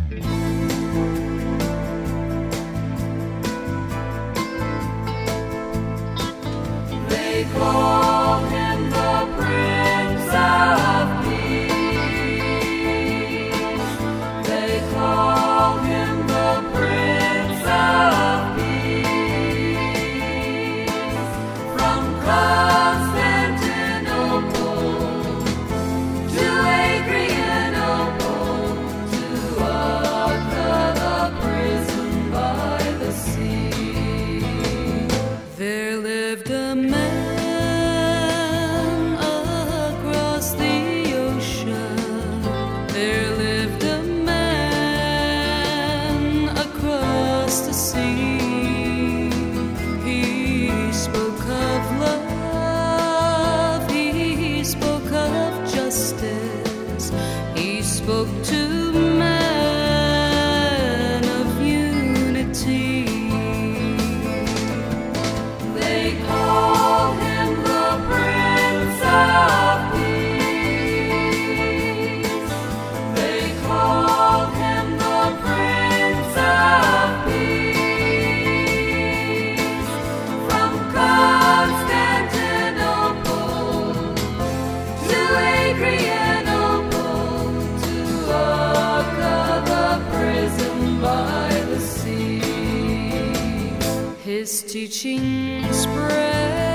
They call him the Prince of Peace. They call him the Prince of Peace. From Constantinople to Adrianople to Acca, the prison by the sea. There lived a man across the ocean. There lived a man across the sea. He spoke of love, he spoke of justice, he spoke to man of unity. They call him the Prince of Peace. They call him the Prince of Peace. From Constantinople to Adrianople to Acca, the prison by the sea. His teaching spread